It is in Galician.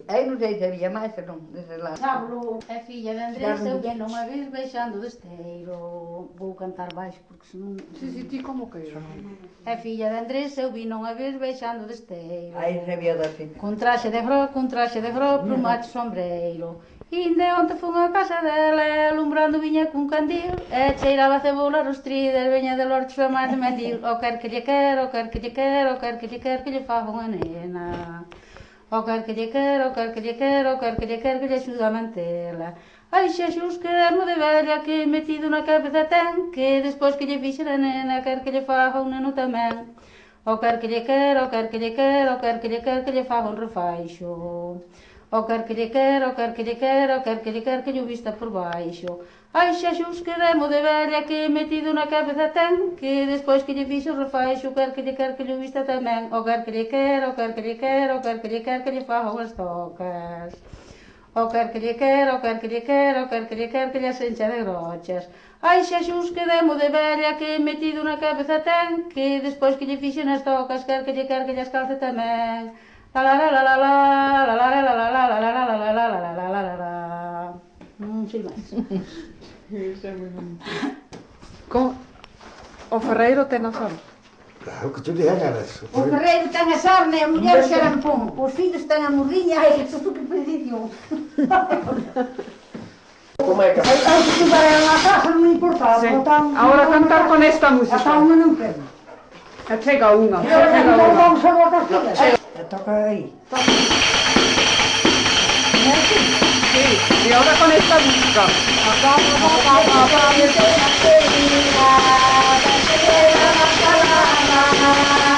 Eu non sei se había máis, pero non, desde lá. Pablo é filla de Andrés, eu vino unha vez baixando do esteiro. Vou cantar baixo, porque senón... Si, ti como que era? É filla de Andrés, eu vino unha vez baixando do esteiro. Aí sabía da fin. Con traxe de fro, plumacho sombreiro. Inde onte fun a casa dela, alumbrando viña cun candil, e cheiraba cebola rostrida, veña de lordes a máis de mendil. O quer que lle quer, o quer que lle quer, o quer que lle quer, que lle faga unha nena. O quer que lle quer, o quer que lle quer, o quer que lle quer, que lle axuda a mantela. Ai, Xexús, que dermo de velha que metido na cabeza ten, que despois que lle fixe a nena, quer que lle faga un neno tamén. O quer que lle quer, o quer que lle quer, o quer que lle quer, que lle faga un refaixo. O quer que lle quer, o quer que lle quer, o quer que lle quer, que lle vista por baixo. Ai, Xexús, que dermo de velha que metido na cabeza ten, que despois que lle fixe o refaixo, quer que lle vista tamén. O quer que lle quer, o quer que lle quer, o quer que lle quer, que lle faga unhas tocas. O quer que lle quer, o quer que lle quer, o quer que lle quer, que lle asencha de grochas. Ai, Xexús, que demo de velha que metido na cabeza ten, que despois que lle fixe nas tocas, quer que lle calce tamén. La la la la la la, la la la la la la la la la la la la la la la la la. Non sei máis. Iso é moi bonito. O ferreiro ten a sol. Claro, que te dixen era eso. O ferreiro ten a sarna e a muller o xarampón. Os fillos ten a mordiña e isto que predición. Como é que... Ai, que para a casa non importaba. Sí. Ahora cantar con esta música. Ata unha non quero. E chega unha. Vamos a botar todas. Toca aí. Sí, y ahora con esta música. Vamos a